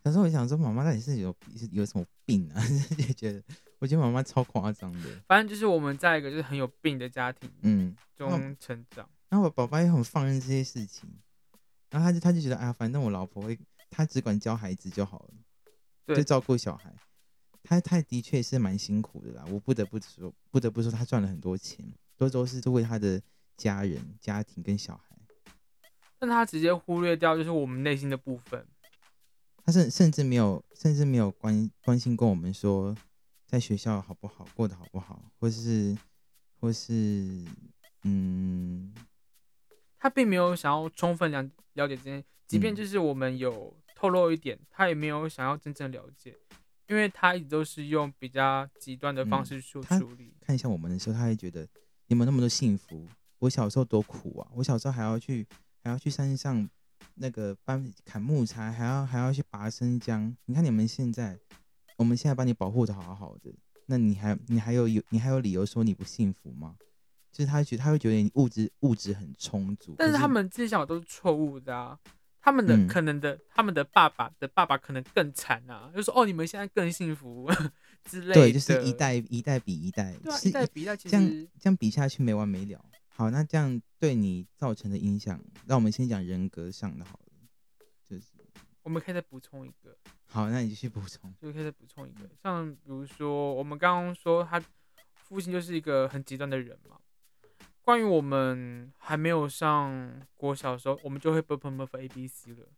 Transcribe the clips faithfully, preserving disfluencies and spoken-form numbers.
可是我想说，妈妈到底是有有什么病啊？就觉得，我觉得妈妈超夸张的。 反正就是我们在一个就是很有病的家庭嗯， 中成长。 然后我爸爸也很放任这些事情，然后他就他就觉得，哎呀，反正我老婆会，他只管教孩子就好了，就照顾小孩。他他的确是蛮辛苦的啦，我不得不说，不得不说他赚了很多钱，都都是为他的家人、家庭跟小孩。 但他直接忽略掉就是我们内心的部分。 他甚甚至没有，甚至没有关关心过我们说，在学校好不好，过得好不好，或是或是嗯， 他并没有想要充分了了解这件，即便就是我们有透露一点，嗯、他也没有想要真正了解，因为他一直都是用比较极端的方式去处理。 嗯、看一下我们的时候，他会觉得你们那么多幸福，我小时候多苦啊！我小时候还要去还要去山上那个搬砍木材，还要还要去拔生姜。你看你们现在，我们现在把你保护的好好的，那你还你还有有你还有理由说你不幸福吗？就是他觉得他会觉得你物质物质很充足， 但是他们这些想法都是错误的啊！他们的、嗯、可能的，他们的爸爸的爸爸可能更惨啊，就说哦，你们现在更幸福之类的。 对，就是一代一代比一代， 对啊， 是一代比一代，其实这样这样比下去没完没了。好，那这样对你造成的影响，让我们先讲人格上的好了，就是我们可以再补充一个。 好，那你继续补充。 就可以再补充一个，像比如说我们刚刚说他父亲就是一个很极端的人嘛。关于我们还没有上国小的时候，我们就会 b p m f a b c 了。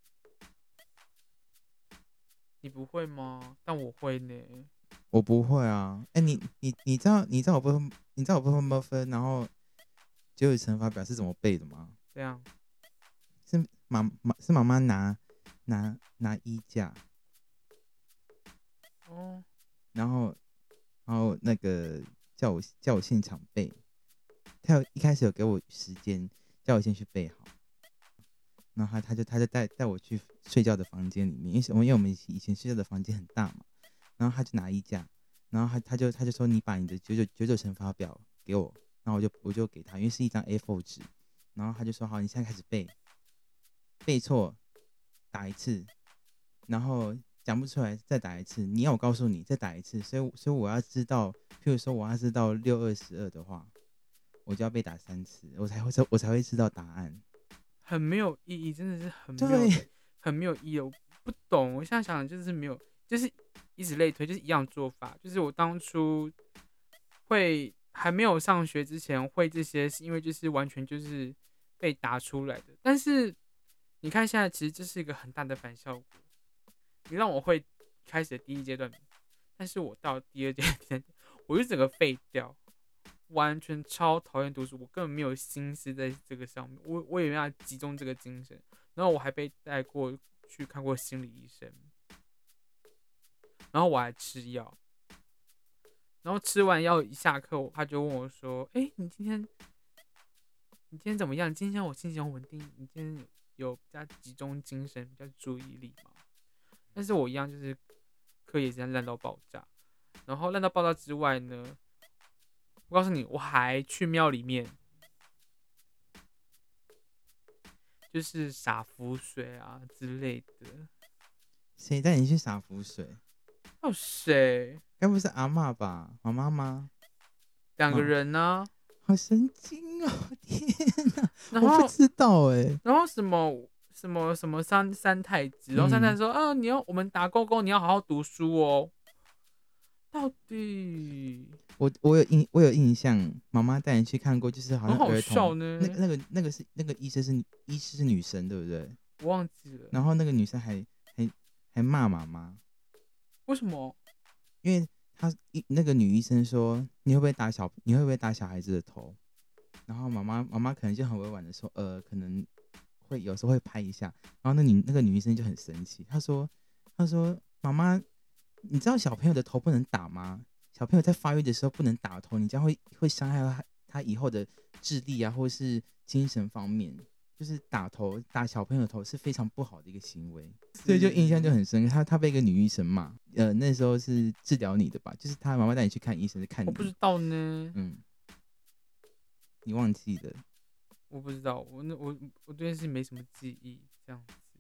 你不会吗？但我会呢。 我不会啊。哎、欸，你你你知道你知道我不你知道我不分不分，然后九九乘法表是怎么背的吗？ 这样。 是妈妈是妈妈拿拿拿衣架。 哦。 然后然后那个叫我叫我现场背。他有一开始有给我时间，叫我先去背好。然后他他就他就带带我去睡觉的房间里面，因为因为我们以前睡觉的房间很大嘛。然后他就拿衣架，然后他他就他就说你把你的九九九九乘法表给我，然后我就我就给他，因为是一张 A 四 纸。然后他就说好，你现在开始背，背错打一次，然后讲不出来再打一次，你要我告诉你再打一次，所以所以我要知道，譬如说我要知道六二十二的话，我就要被打三次，我才会我才会知道答案。 很没有意义，真的是很没有很没有意义。我不懂，我现在想就是没有，就是以此类推，就是一样的做法。就是我当初会还没有上学之前会这些，是因为就是完全就是被打出来的。但是你看现在，其实这是一个很大的反效果。你让我会开始的第一阶段，但是我到第二阶段，我就整个废掉。完全超讨厌读书，我根本没有心思在这个上面，我我也没办法集中这个精神，然后我还被带过去看过心理医生，然后我还吃药，然后吃完药一下课，他就问我说：“哎、欸，你今天你今天怎么样？今天我心情很稳定，你今天有比较集中精神，比较注意力吗？”但是我一样就是课业真的烂到爆炸，然后烂到爆炸之外呢？我告诉你，我还去庙里面，就是洒符水啊之类的。 谁带你去洒符水？ 有谁？ 该不是阿嬷吧？妈妈吗？ 两个人呢、啊？ 好神经哦！天哪， 然后我不知道哎、欸。 然后什么什么什么三三太子，然后三太子说：“嗯、啊，你要我们打勾勾，你要好好读书哦。”到底我我有印我有印象，妈妈带你去看过，就是好像儿童好呢。 那那个那个是那个医生是医师是女生对不对？ 我忘记了。 然后那个女生还还还骂妈妈。 为什么？ 因为她那个女医生说你会不会打小你会不会打小孩子的头？然后妈妈妈妈可能就很委婉的说，呃，可能会有时候会拍一下。然后那女那个女医生就很生气，她说她说妈妈。你知道小朋友的头不能打吗？小朋友在发育的时候不能打头，你这样会会伤害他他以后的智力啊，或是精神方面。就是打头打小朋友的头是非常不好的一个行为，所以就印象就很深。他他被一个女医生骂，呃，那时候是治疗你的吧？就是他妈妈带你去看医生是看你。 我不知道呢。 嗯，你忘记了？ 我不知道，我那我我对这件事没什么记忆，这样子。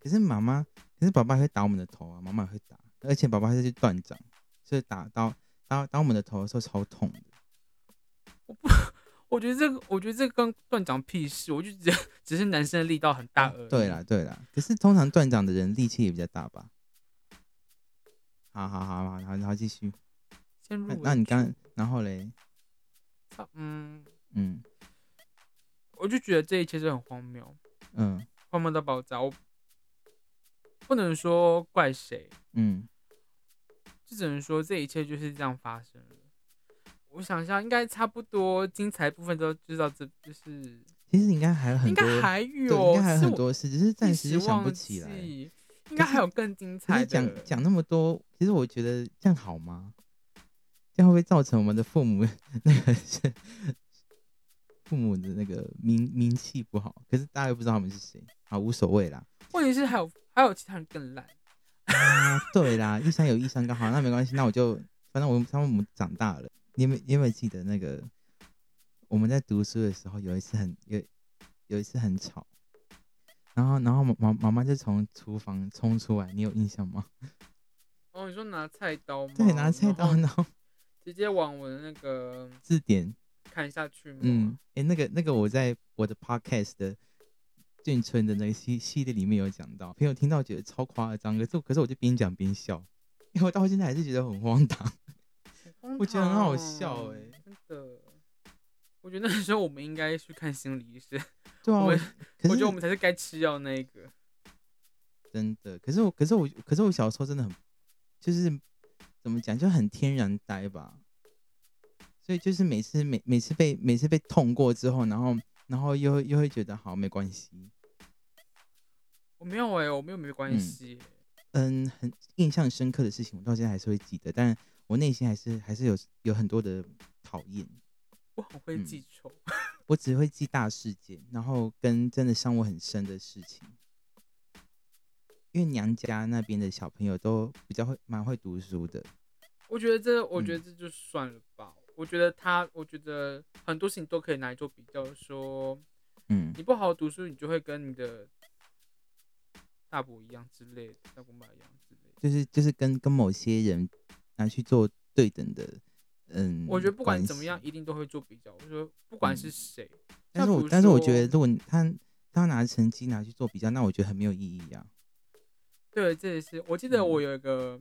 可是妈妈，可是爸爸会打我们的头啊，妈妈也会打，而且爸爸是去断掌，所以打到打打我们的头的时候超痛的。 我不，我觉得这个，我觉得这个跟断掌屁事，我就只只是男生的力道很大而已。 对啦对啦，可是通常断掌的人力气也比较大吧？好好好好好，然后继续。 先入为主。 那你刚然后嘞？ 嗯嗯， 我就觉得这一切是很荒谬， 嗯， 荒谬到爆炸。我不能说怪谁， 嗯， 就只能说这一切就是这样发生了。我想一下，应该差不多精彩部分都知道，这就是其实应该还有很多， 应该还对， 有， 应该还有很多事，只是暂时就想不忘起来。 记，应该还有更精彩的。 讲讲那么多，其实我觉得这样好吗？这样会不会造成我们的父母那个是父母的那个名名气不好？可是大家又不知道他们是谁，好无所谓啦。 问题是还有还有其他人更烂啊，对啦，一山有一山刚好，那没关系，那我就反正我们他们我们长大了，你有没有你有没有记得那个我们在读书的时候有一次很有有一次很吵，然后然后妈妈妈就从厨房冲出来，你有印象吗？ 哦，你说拿菜刀吗？ 对，拿菜刀，然后直接往我的那个字典砍下去吗？ 嗯，哎、欸，那个那个我在我的 podcast 的眷村的那个系系列里面有讲到，朋友听到觉得超夸张，可是可是我就边讲边笑，因为我到现在还是觉得很荒唐，我觉得很好笑哎、欸， 真的。我觉得那时候我们应该去看心理医生。 对啊， 我, 可是我觉得我们才是该吃药那一个。 真的，可是我可是我可是我小时候真的很，就是怎么讲，就很天然呆吧。所以就是每次每每次被每次被痛过之后，然后然后又又会觉得好没关系。 我没有哎、欸，我没有没关系、欸。 嗯，很印象深刻的事情，我到现在还是会记得，但我内心还是还是有有很多的讨厌。 我很会记仇、嗯， 我只会记大事件，然后跟真的伤我很深的事情。因为娘家那边的小朋友都比较会蛮会读书的。 我觉得这，我觉得这就算了吧。嗯、我觉得他，我觉得很多事情都可以拿来做比较，说，嗯，你不好好读书，你就会跟你的大伯一样之类的，大伯妈一样之类的， 就是就是跟跟某些人拿去做对等的，嗯， 我觉得不管怎么样，一定都会做比较。我说不管是谁、嗯， 但是我但是我觉得，如果他他拿成绩拿去做比较，那我觉得很没有意义啊。 对，这也是我记得我有一个。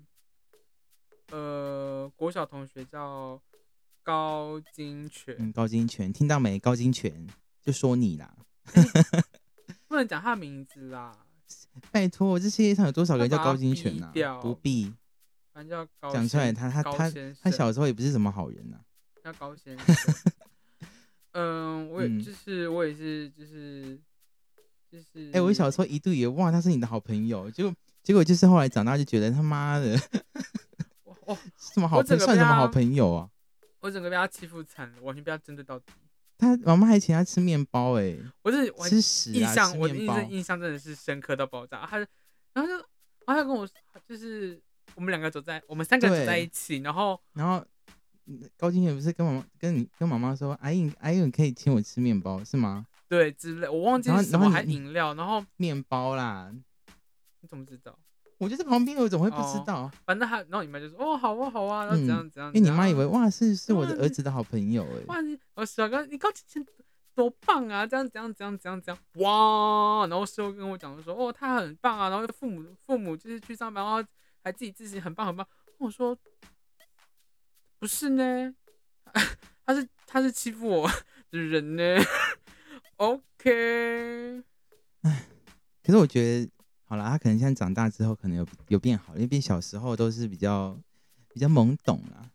呃，国小同学叫高金泉， 嗯，高金泉，听到没？高金泉就说你啦， 欸、不能讲他名字啦。 拜托，这世界上有多少个人叫高金泉啊？不必， 反正叫高， 讲出来他他他他小时候也不是什么好人啊。 叫高先生。嗯，我也就是、嗯、我也是就是就是， 哎、欸，我小时候一度以为哇他是你的好朋友，结果结果就是后来长大就觉得他妈的。 哦， 什么好算什么好朋友啊？ 我整个被他欺负惨了，完全被他针对到底。 他妈妈还请他吃面包、欸，哎， 我是吃屎啊！ 印象我的印象印象真的是深刻到爆炸。他，然后就，然后他跟我，就是我们两个走在，我们三个走在一起，然后， 然后高金泉不是跟妈妈跟你跟妈妈说，阿姨阿姨你可以请我吃面包是吗？ 对，之类，我忘记是什么，还饮料，然后面包啦， 你怎么知道？ 我就在旁边，我怎么会不知道？ 哦、反正他，然后你妈就说：“哦，好啊，好啊，然后怎样怎样。嗯” 因为你妈以为哇，是是我的儿子的好朋友哎、欸。 哇，你我小哥，你高金泉多棒啊！这样怎样怎样怎样怎样哇！然后事后跟我讲说：“哦，他很棒啊！”然后父母父母就是去上班，然后还自己自己很棒很棒。我说：“不是呢，他是他是欺负我的人呢。”OK。 唉，可是我觉得。好啦，他可能现在长大之后可能有有变好，因为毕竟小时候都是比较比较懵懂啦。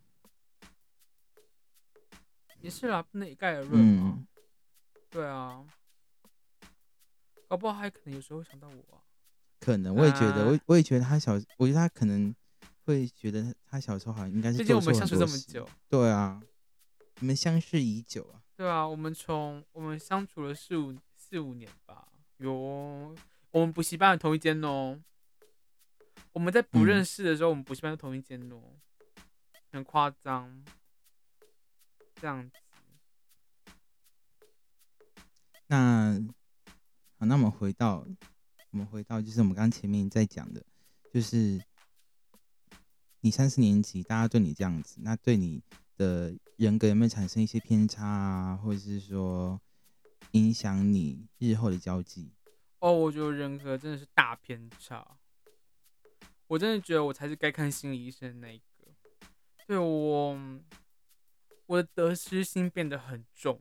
也是啦，不能一概而论嘛、嗯。对啊，搞不好还可能有时候会想到我啊。 可能我也觉得，啊、我我也觉得他小，我觉得他可能会觉得他小时候好像应该是做错很多事。毕竟我们相处这么久。对啊，我们相识已久啊。 对啊，我们从我们相处了四五四五年吧，有。我们补习班的同一间哦，我们在不認識的時候，嗯、我們補習班的同一間哦，很誇張，這樣子。 那好，那我們回到我们回到就是我们刚刚前面在讲的，就是你三四年级，大家对你这样子，那对你的人格有没有产生一些偏差啊，或者是说影响你日后的交际？ 哦，我觉得人格真的是大偏差，我真的觉得我才是该看心理医生的那一个。对我，我的得失心变得很重。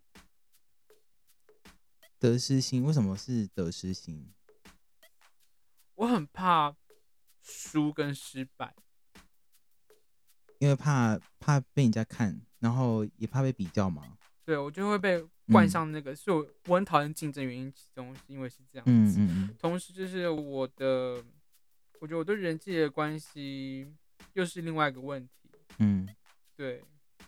得失心，为什么是得失心？ 我很怕输跟失败。 因为怕怕被人家看，然后也怕被比较嘛。 对，我就会被冠上那个，所以我我很讨厌竞争，原因其中是因为是这样子。 嗯嗯嗯。 同时就是我的，我觉得我对人际的关系又是另外一个问题。 嗯， 对，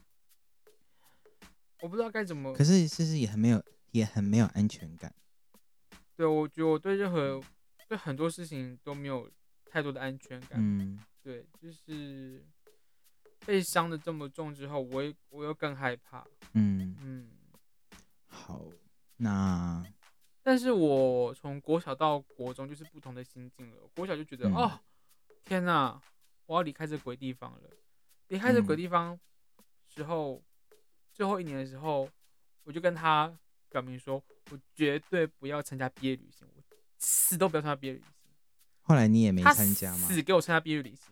我不知道该怎么。 可是其实也很没有，也很没有安全感。 对，我觉得我对任何对很多事情都没有太多的安全感。 嗯， 对，就是被伤的这么重之后，我我又更害怕。 嗯嗯， 好，那但是我从国小到国中就是不同的心境了。国小就觉得、 嗯、 哦，天哪，我要离开这鬼地方了。离开这鬼地方时候，最后一年的时候，我就跟他表明说，我绝对不要参加毕业旅行，我死都不要参加毕业旅行。 后来你也没他参加吗？ 死给我参加毕业旅行。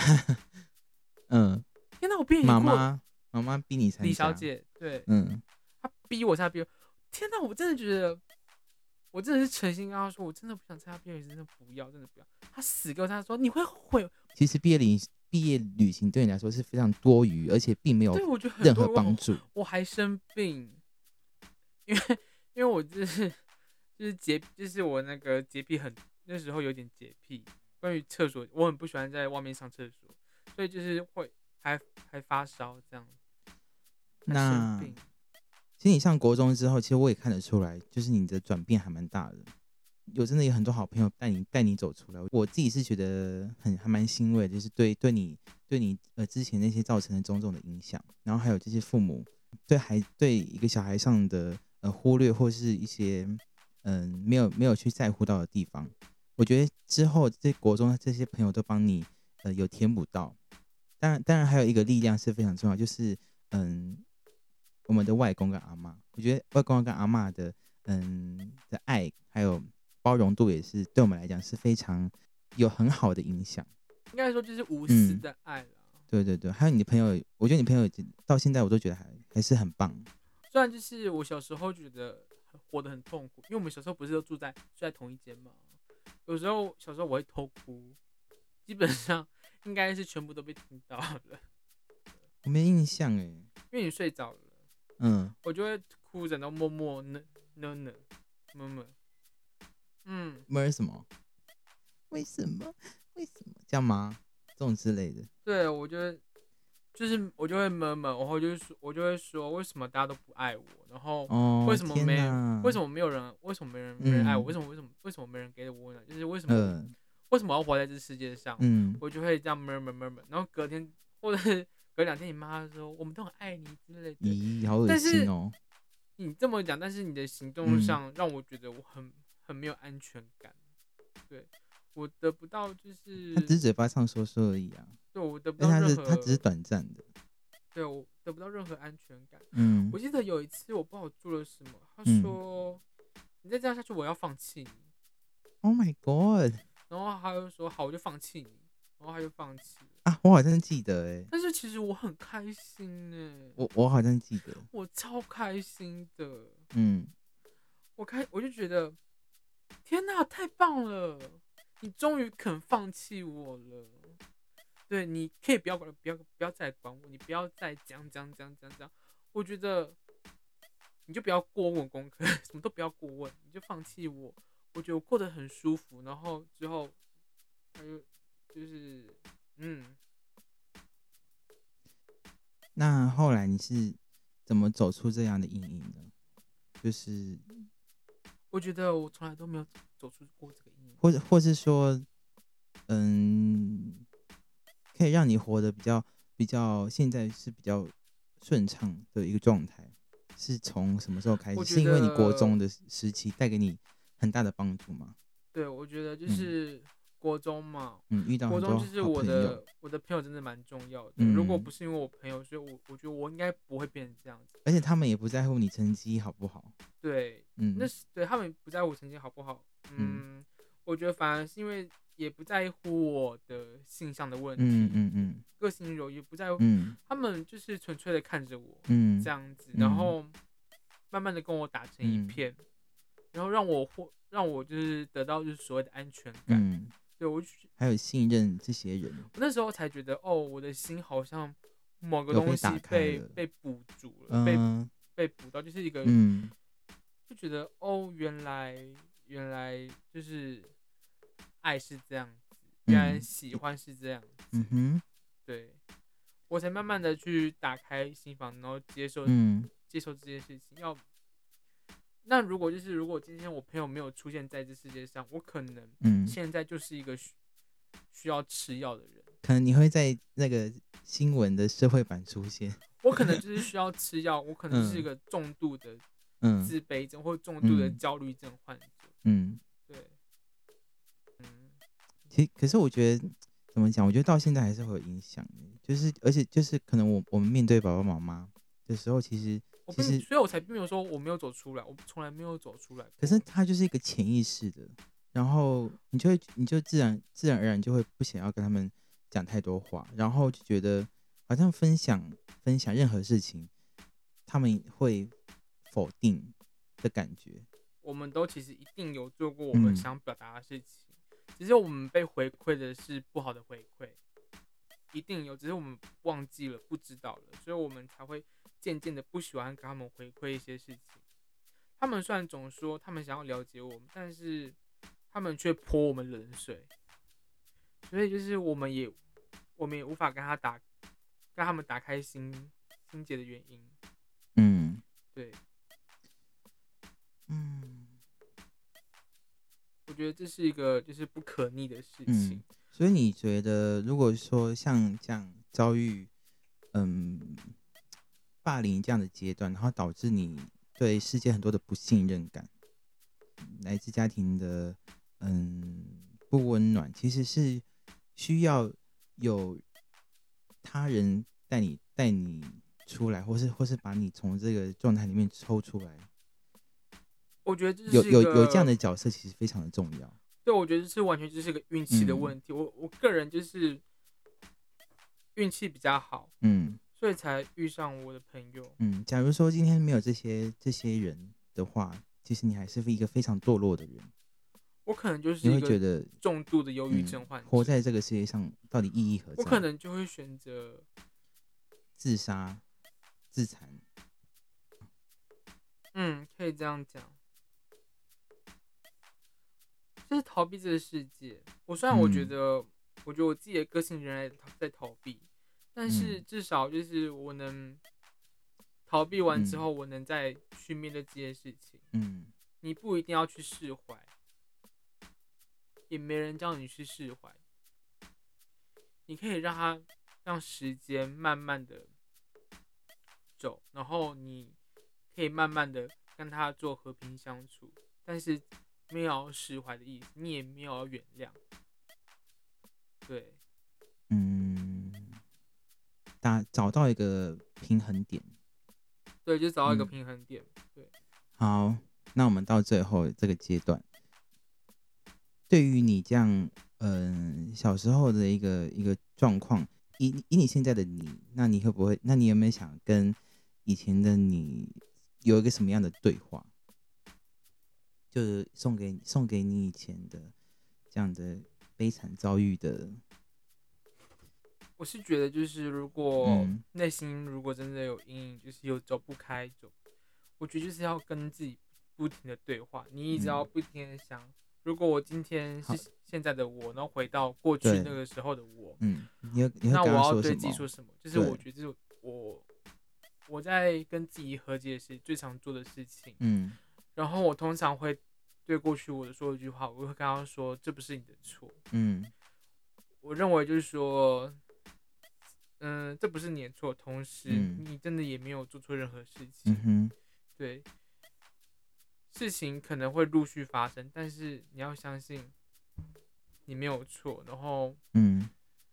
嗯， 天哪，我毕业旅妈行妈妈妈逼你参加。 李小姐，对， 嗯， 她逼我参加毕业。天哪，我真的觉得，我真的是诚心跟她说，我真的不想参加毕业旅行，真的不要，真的不要。她死给我参加，说你会后悔。 其实毕业旅毕业旅行对你来说是非常多余，而且并没有对，我觉得很任多何帮助。 我还生病，因为因为我就是就是洁，就是我那个洁癖很，那时候有点洁癖，关于厕所，我很不喜欢在外面上厕所，所以就是会还还发烧这样，还生那病。 其实你上国中之后，其实我也看得出来，就是你的转变还蛮大的。有真的有很多好朋友带你带你走出来，我自己是觉得很还蛮欣慰的，就是对对你对你呃之前那些造成的种种的影响，然后还有这些父母对孩对一个小孩上的呃忽略或是一些嗯、呃、没有没有去在乎到的地方，我觉得之后在国中这些朋友都帮你呃有填补到。当然当然还有一个力量是非常重要，就是嗯我们的外公跟阿嬷，我觉得外公跟阿嬷的嗯的爱还有包容度也是对我们来讲是非常有很好的影响。 应该说就是无私的爱啦、 嗯。对对对，还有你的朋友，我觉得你朋友到现在我都觉得还还是很棒。 虽然就是我小时候觉得活得很痛苦，因为我们小时候不是都住在住在同一间嘛，有时候小时候我会偷哭，基本上应该是全部都被听到了。 我没印象哎， 因为你睡着了， 嗯， 我就会哭着，然后默默呢呢呢，么么，嗯， 没什么，为什么为什么这样吗？这种之类的。 对，我就会就是我就会闷闷，然后就是说我就会说为什么大家都不爱我，然后哦， 为什么没天为什么没有人为什么没人没人爱我，为什么为什么为什么没人给我温暖，就是为什么、 呃、 为什么要活在这世界上， 嗯， 我就会这样闷闷闷闷，然后隔天或者是隔两天你妈说我们都很爱你之类的， 咦，好恶心哦。 你这么讲，但是你的行动上让我觉得我很很没有安全感。对，我得不到就是他只是嘴巴上说说而已啊。 对，我得不但他是到任何， 他只是短暂的。 对我得不到任何安全感。 嗯， 我记得有一次我不知道我做了什么，他说、嗯、你再这样下去我要放弃你。 Oh my god！ 然后他就说好，我就放弃你，然后他就放弃了。 啊，我好像记得哎， 但是其实我很开心哎， 我我好像记得， 我超开心的。 嗯， 我开我就觉得天哪，太棒了！你终于肯放弃我了。对，你可以不要管，不要不要再管我，你不要再讲讲讲讲讲。我觉得你就不要过问功课，什么都不要过问，你就放弃我。我觉得我过得很舒服，然后之后他就就是嗯。 那后来你是怎么走出这样的阴影呢？就是我觉得我从来都没有走出过这个阴影， 或者或是说，嗯，可以让你活得比较比较现在是比较顺畅的一个状态，是从什么时候开始？是因为你国中的时期带给你很大的帮助吗？ 对，我觉得就嗯是国中嘛， 嗯，遇到国很多中就是我好朋友， 的我的朋友真的蛮重要的。如果嗯， 不是因为我朋友，所以我我觉得我应该不会变成这样子。 而且他们也不在乎你成绩好不好， 对，那嗯是对他们不在乎成绩好不好。 嗯嗯，我觉得反而是因为也不在乎我的性向的问嗯题， 嗯嗯个性柔也不在乎， 嗯他们就是纯粹的看着我嗯这样子，然嗯后慢慢的跟我打成一嗯片，然后让我获让我就是得到就是所谓的安全感。 嗯， 对我就还有信任这些人， 我那时候才觉得，哦，我的心好像某个有被东西打开了， 被被补足了，被嗯被补到，就是一个嗯就觉得，哦，原来原来就是爱是这样子，原来嗯喜欢是这样子， 嗯哼对我才慢慢的去打开心房，然后接受嗯接受这件事情。要那如果就是如果今天我朋友没有出现在这世界上，我可能嗯， 现在就是一个需需要吃药的人。 可能你会在那个新闻的社会版出现， 我可能就是需要吃药，我可能就是一嗯个重度的嗯自卑症或重度的嗯焦虑症患者。 嗯。 对，嗯， 其实，可是我觉得怎么讲？我觉得到现在还是会有影响的，就是而且就是可能我我们面对爸爸妈妈的时候，其实我并， 其实， 所以我才并没有说我没有走出来，我从来没有走出来过。 可是它就是一个潜意识的，然后你就会你就自然自然而然就会不想要跟他们讲太多话，然后就觉得好像分享分享任何事情，他们会否定的感觉。 我们都其实一定有做过我嗯们想表达的事情，只是我们被回馈的是不好的回馈，一定有，只是我们忘记了、不知道了，所以我们才会渐渐的不喜欢跟他们回馈一些事情。他们虽然总说他们想要了解我们，但是他们却泼我们冷水，所以就是我们也我们也无法跟他打跟他们打开心心结的原因。 嗯对， 嗯我觉得这是一个就是不可逆的事情。 嗯，所以你觉得，如果说像这样遭遇嗯霸凌这样的阶段，然后导致你对世界很多的不信任感，来自家庭的嗯不温暖，其实是需要有他人带你带你出来，或是或是把你从这个状态里面抽出来。 我觉得这有是一有有这样的个， 角色，其实非常的重要。 对，我觉得这是完全就是个运气的嗯问题。我我个人就是运气比较好， 嗯所以才遇上我的朋友。 嗯，假如说今天没有这些这些人的话，其实你还是一个非常堕落的人。 我可能就你是一个会觉得， 重度的忧郁嗯症患，者， 活在这个世界上到底意义何在？ 我可能就会选择， 自杀、自残。 嗯，可以这样讲，就是逃避这个世界。我虽然我觉嗯得，我觉得我自己的个性仍然在逃避，但是嗯至少就是我能逃避完之嗯后，我能再去面对这件事情。 嗯你不一定要去释怀，也没人叫你去释怀。你可以让它让时间慢慢的走，然后你可以慢慢的跟他做和平相处，但是没有要释怀的意思，你也没有要原谅。对， 嗯，打找到一个平衡点。 对，就找到一个嗯， 平衡点。对， 好，那我们到最后这个阶段，对于你这样，嗯、小时候的一个一个状况，以以你现在的你，那你会不会？那你有没有想跟以前的你有一个什么样的对话？就是送给送给你以前的这样的悲惨遭遇的， 我是觉得就是如果嗯内心如果真的有阴影，就是有走不开，走，我觉得就是要跟自己不停的对话，你一直要嗯， 不停的想，如果我今天好， 是现在的我，然后回到过去对， 那个时候的我， 嗯，你会你会那跟他我要对说什么？ 自己说什么？就是对， 我觉得这是我我在跟自己和解时最常做的事情。 嗯然后我通常会对过去我的说一句话，我会跟他说：“这不是你的错。” 嗯我认为就是说，嗯，这不是你的错，同时嗯你真的也没有做错任何事嗯情。 哼， 对， 事情可能会陆续发生，但是你要相信你没有错，然后嗯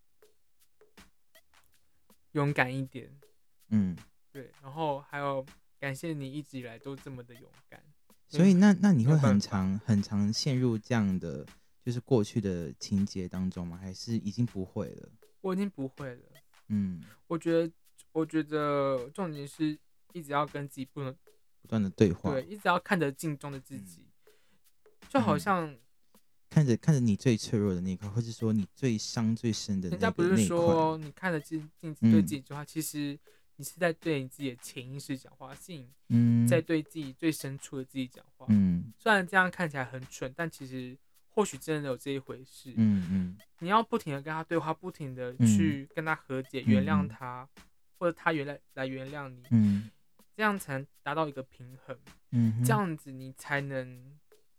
勇敢一点， 嗯， 对，然后还有感谢你一直以来都这么的勇敢。 所以那那你会很没有办法， 常很常陷入这样的就是过去的情节当中吗？还是已经不会了？ 我已经不会了。 嗯， 我觉得，我觉得重点是一直要跟自己不能不断的对话， 对，一直要看得镜中的自嗯己，就好嗯， 像看着看着你最脆弱的那一块，或是说你最伤最深的那人家不是个那一块， 说你看着镜镜子对自嗯己说话，其实你是在对你自己的潜意识讲话，是你在嗯对自己最深处的自己讲话。 嗯虽然这样看起来很蠢，但其实或许真的有这一回事。 嗯嗯你要不停的跟他对话，不停的嗯去跟他和解， 嗯原谅嗯他，或者他原来来原谅你， 嗯这样才能达到一个平衡。 嗯哼这样子你才能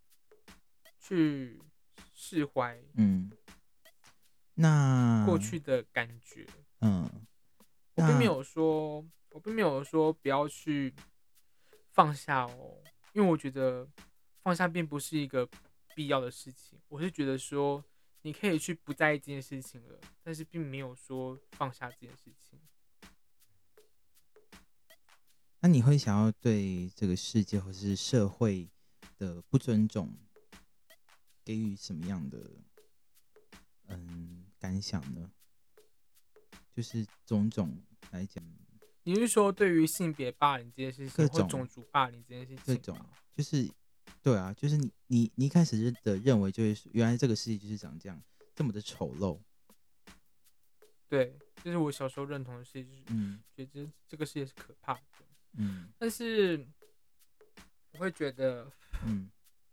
去释怀嗯，那过去的感觉。 嗯我并没那有说，我并没有说不要去放下哦，因为我觉得放下并不是一个必要的事情。我是觉得说，你可以去不在意这件事情了，但是并没有说放下这件事情。 那你会想要对这个世界或是社会的不尊重给予什么样的嗯感想呢？就是种种来讲， 你是说对于性别霸凌这件事情，或各种种族霸凌这件事各种情吗？ 就是对啊，就是你你你一开始的认为就是原来这个世界就是长这样，这么的丑陋， 对，这是我小时候认同的事情，就是嗯觉得这个世界是可怕的。 嗯但是我会觉得， 嗯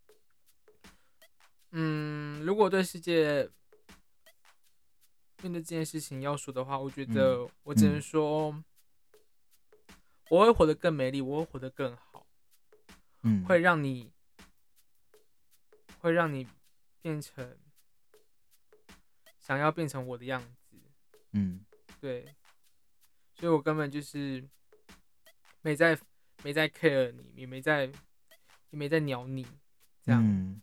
嗯，如果对世界面对这件事情要说的话，我觉嗯得我只能嗯说，我会活得更美丽，我会活得更好， 嗯会让你，会让你变成想要变成我的样子。 嗯对，所以我根本就是没在没在 care 你，也没在也没在鸟你，这样。 嗯，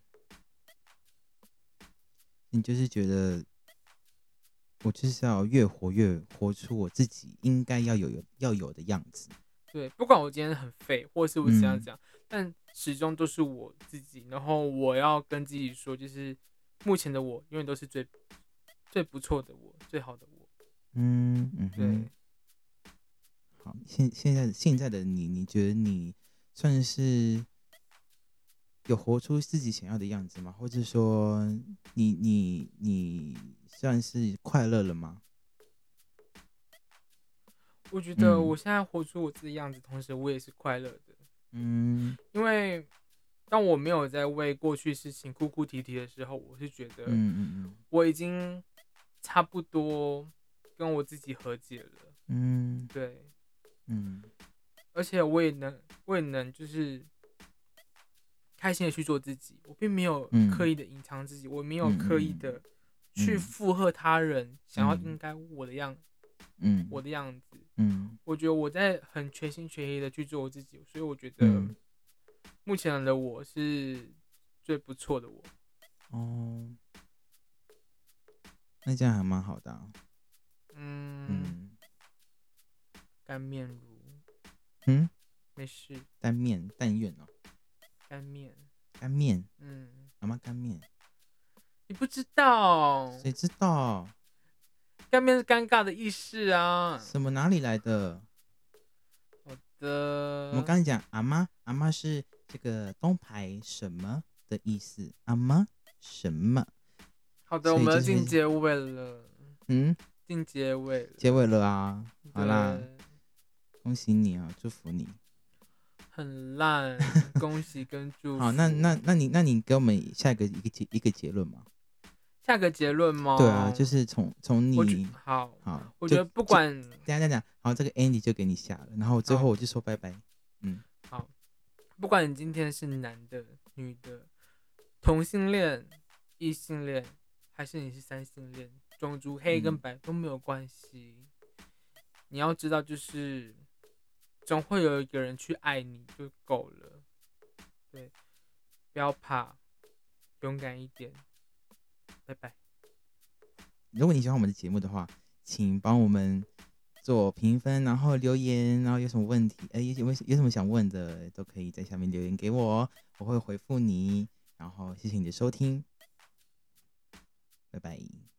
你就是觉得我就是要越活越活出我自己应该要有要有的样子， 对，不管我今天很废，或是我怎样嗯讲，但始终都是我自己。然后我要跟自己说，就是目前的我永远都是最最不错的我，最好的我。 嗯嗯对， 哼。好，现现在现在的你，你觉得你算是有活出自己想要的样子吗？或者说你，你你算是快乐了吗？ 我觉得嗯我现在活出我自己的样子，同时我也是快乐的， 嗯因为当我没有在为过去事情哭哭啼啼的时候，我是觉得嗯嗯我已经差不多跟我自己和解了。 嗯对， 嗯而且我也能，我也能就是开心的去做自己，我并没有嗯刻意的隐藏自己，我没有嗯刻意的去附和他人想要应该我的样， 嗯我的样子。 嗯我觉得我在很全心全意的去做我自己，所以我觉得嗯目前的我是最不错的我。 哦，那这样还蛮好的啊。 嗯， 嗯干面如嗯， 没事， 单面但愿哦， 干面， 干面， 嗯， 什么干面？ 你不知道， 谁知道？ 干面是尴尬的意思啊。 什么哪里来的？ 好的， 我们刚才讲阿妈，阿妈是这个东排什么的意思？阿妈什么？ 好的，我们要所以就是进结尾了， 嗯， 进结尾了， 结尾了啊！好啦， 对， 恭喜你啊，祝福你。 很烂，恭喜跟祝福。 好，那那那你那你给我们下一个一个结一个结论嘛？ 下个结论吗？ 对啊，就是从从我觉你好， 好， 我觉得不管等一下等一下，好，这个 Andy 就给你下了，然后最后好我就说拜拜。嗯， 好，不管你今天是男的、女的、同性恋、异性恋，还是你是三性恋，种族黑跟嗯白都没有关系。你要知道，就是总会有一个人去爱你就够了。对， 不要怕，勇敢一点，拜拜。 如果你喜欢我们的节目的话，请帮我们做评分，然后留言，然后有什么问题，哎、有有有什么想问的，都可以在下面留言给我，我会回复你。然后谢谢你的收听，拜拜。